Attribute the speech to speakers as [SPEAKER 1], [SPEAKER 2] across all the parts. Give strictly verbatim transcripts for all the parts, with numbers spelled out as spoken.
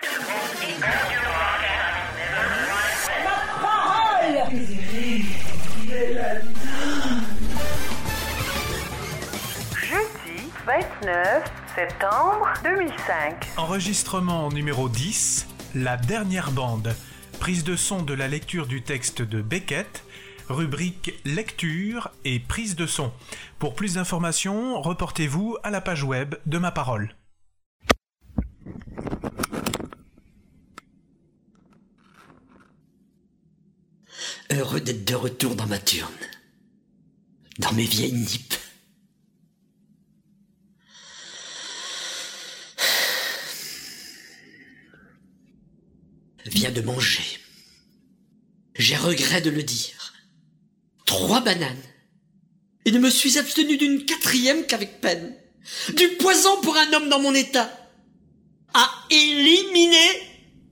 [SPEAKER 1] Jeudi vingt-neuf septembre deux mille cinq.
[SPEAKER 2] Enregistrement numéro dix, la dernière bande. Prise de son de la lecture du texte de Beckett, rubrique lecture et prise de son. Pour plus d'informations, reportez-vous à la page web de Ma Parole.
[SPEAKER 3] Heureux d'être de retour dans ma turne, dans mes vieilles nippes. Viens de manger. J'ai regret de le dire. Trois bananes. Et ne me suis abstenu d'une quatrième qu'avec peine. Du poison pour un homme dans mon état. À éliminer.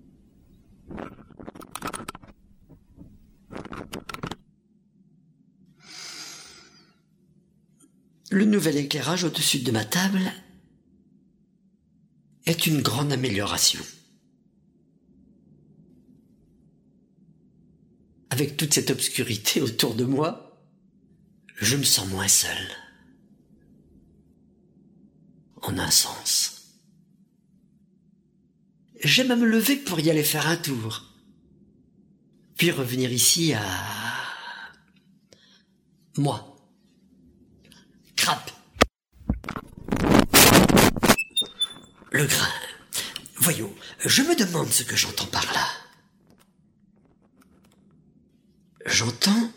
[SPEAKER 3] Le nouvel éclairage au-dessus de ma table est une grande amélioration. Avec toute cette obscurité autour de moi, je me sens moins seul. En un sens. J'aime à me lever pour y aller faire un tour. Puis revenir ici à... moi. Crappe. Le grain. Voyons, je me demande ce que j'entends par là. J'entends...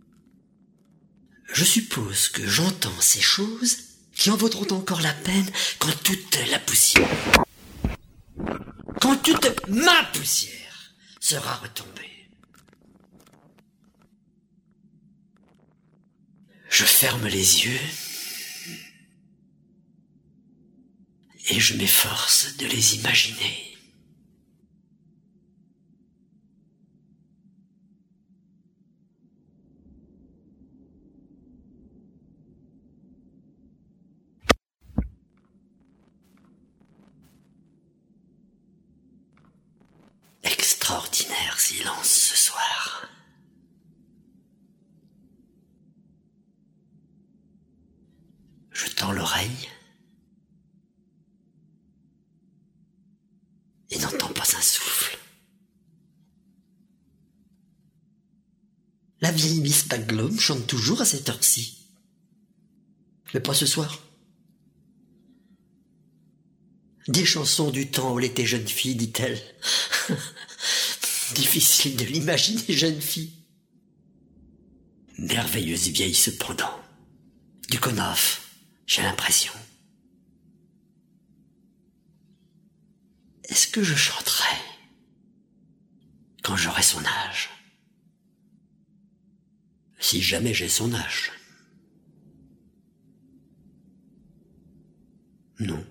[SPEAKER 3] Je suppose que j'entends ces choses qui en vaudront encore la peine quand toute la poussière... Quand toute ma poussière sera retombée. Je ferme les yeux et je m'efforce de les imaginer. Extraordinaire silence ce soir. Je tends l'oreille et n'entends pas un souffle. La vieille Miss Paglum chante toujours à cette heure-ci. Mais pas ce soir. Des chansons du temps où elle était jeune fille, dit-elle. Difficile de l'imaginer jeune fille. Merveilleuse vieille cependant. Du Konoff, j'ai l'impression. Est-ce que je chanterai quand j'aurai son âge? Si jamais j'ai son âge. Non.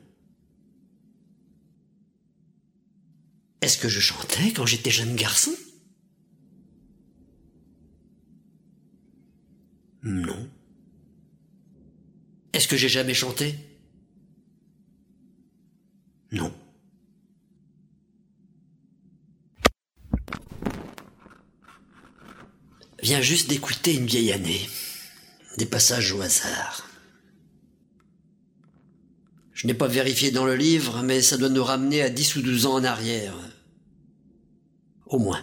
[SPEAKER 3] Est-ce que je chantais quand j'étais jeune garçon? Non. Est-ce que j'ai jamais chanté? Non. Viens juste d'écouter une vieille année, des passages au hasard. Je n'ai pas vérifié dans le livre, mais ça doit nous ramener à dix ou douze ans en arrière. Au moins.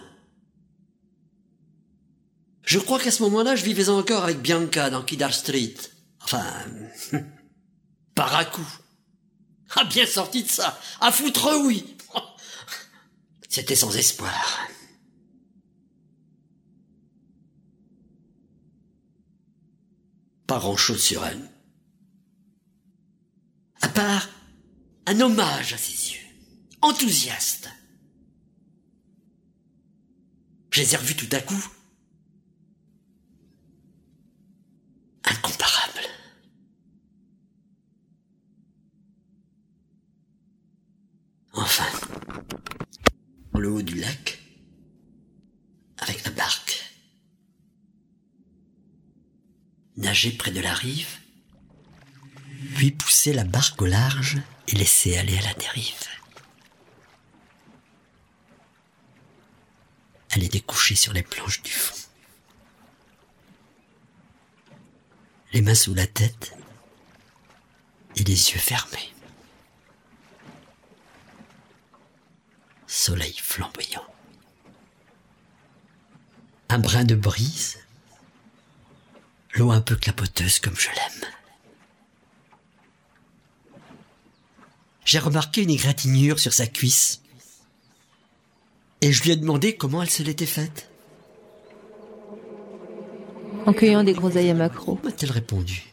[SPEAKER 3] Je crois qu'à ce moment-là, je vivais encore avec Bianca dans Kidder Street. Enfin, par à coup. Ah, bien sorti de ça. À foutre, oui. C'était sans espoir. Pas grand-chose sur elle. À part un hommage à ses yeux, enthousiaste. Je les ai revus tout à coup. Incomparable. Enfin, dans le haut du lac, avec la barque, nager près de la rive, puis pousser la barque au large et laisser aller à la dérive. Elle était couchée sur les planches du fond. Les mains sous la tête et les yeux fermés. Soleil flamboyant. Un brin de brise. L'eau un peu clapoteuse comme je l'aime. J'ai remarqué une égratignure sur sa cuisse. Et je lui ai demandé comment elle se l'était faite.
[SPEAKER 4] En cueillant des groseilles à maquereau.
[SPEAKER 3] M'a-t-elle répondu.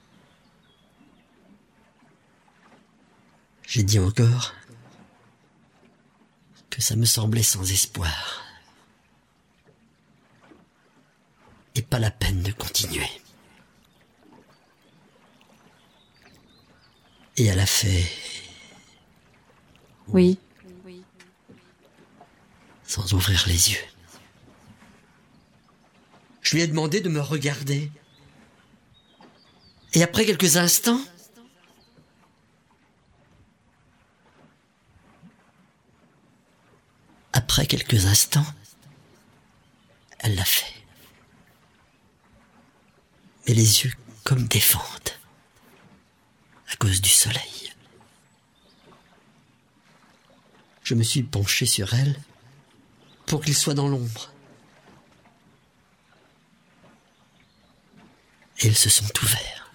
[SPEAKER 3] J'ai dit encore que ça me semblait sans espoir. Et pas la peine de continuer. Et elle a fait...
[SPEAKER 4] Oui.
[SPEAKER 3] Sans ouvrir les yeux. Je lui ai demandé de me regarder. Et après quelques instants... Après quelques instants... Elle l'a fait. Mais les yeux comme des fentes. À cause du soleil. Je me suis penché sur elle pour qu'il soit dans l'ombre. Et ils se sont ouverts.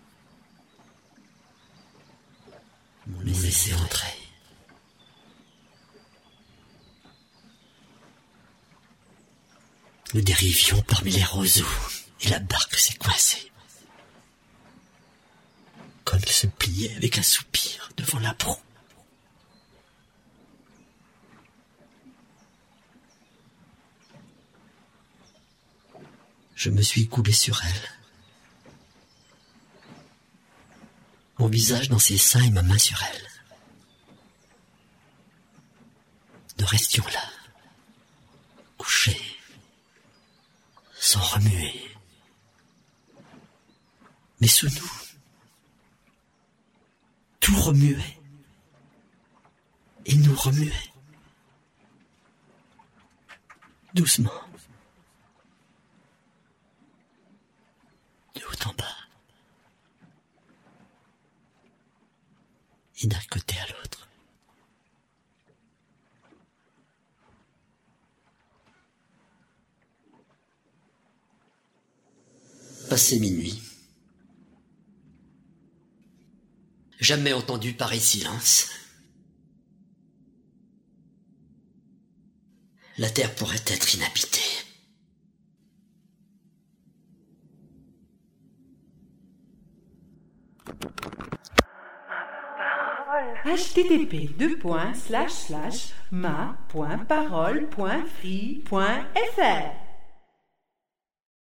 [SPEAKER 3] M'ont laissé entrer. Nous dérivions parmi les roseaux et la barque s'est coincée. Comme il se pliait avec un soupir devant la proue. Je me suis coulé sur elle. Mon visage dans ses seins et ma main sur elle. Nous restions là, couchés, sans remuer. Mais sous nous, tout remuait. Et nous remuait. Doucement. De haut en bas. Et d'un côté à l'autre. Passé minuit. Jamais entendu pareil silence. La terre pourrait être inhabitée.
[SPEAKER 5] H T T P deux points slash slash ma point parole point free point F R